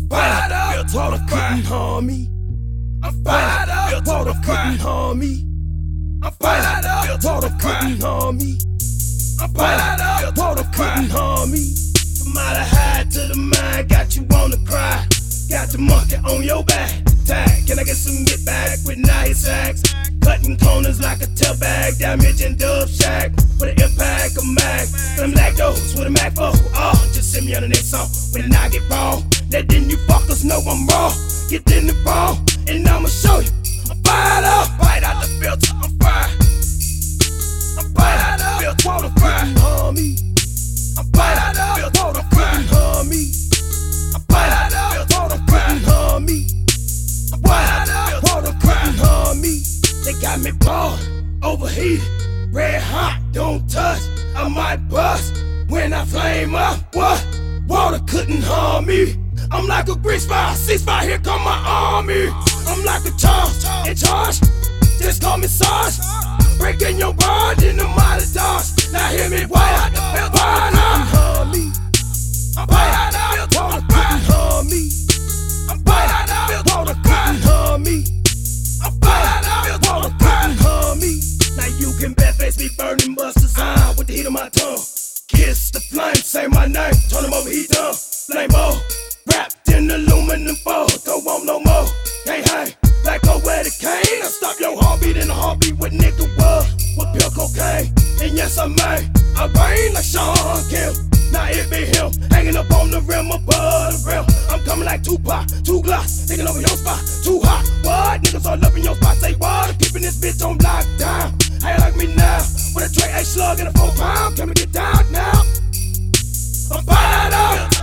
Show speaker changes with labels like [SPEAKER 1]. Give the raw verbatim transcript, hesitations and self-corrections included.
[SPEAKER 1] fired up. Water couldn't harm me. I'm fired up. Water couldn't harm me. I'm fired up. Water couldn't harm me. I'm fired up. Water couldn't harm me. From out of high to the mind, got you wanna cry. Got the monkey on your back. Tag, can I get some get back with nice sacks? Cutting corners like a tail bag, damaging dub shack with an impact of Mac. I'm lactose with a Mac for oh, just send me on the next song. When I get wrong, let then you fuckers know I'm raw. Get in the ball, and I'ma show you. I'm fired up, right out the filter, I'm fired. I'm fired up, filter, water couldn't harm me. I'm fired up, filter, water couldn't harm me. I'm fired up, water couldn't harm me. I'm fired up, water couldn't harm me. They got me boiling, overheated, red hot, don't touch, I might bust. When I flame up, what? Water couldn't harm me. I'm like a grease fire, ceasefire, here come my army. I'm like a charge, in charge, just call me Sarge. Breaking your bond in the mighty dogs. Now hear me, white out the filter, fired up. Harm me. I'm fired up, water couldn't harm me. I'm fired up, water couldn't harm me. I'm fired up, water couldn't harm me. Now you can bet face me burning busters on with the heat of my tongue. Kiss the flame, say my name, turn them over, he done. Flame oh, wrapped in aluminum foil, don't want no more. Can't hang, like a wet cane. I stop your heartbeat in a heartbeat with nigga what? With pure cocaine, and yes I may. I rain like Sean Kim. Now it be him, hanging up on the rim above the rim. I'm coming like Tupac, two glass, taking over your spot, too hot. What? Niggas all up in your spot, say what? I'm keeping this bitch on lockdown. How you like me now? With a tray, a slug, and a four pound, can we get down now? I'm fired up.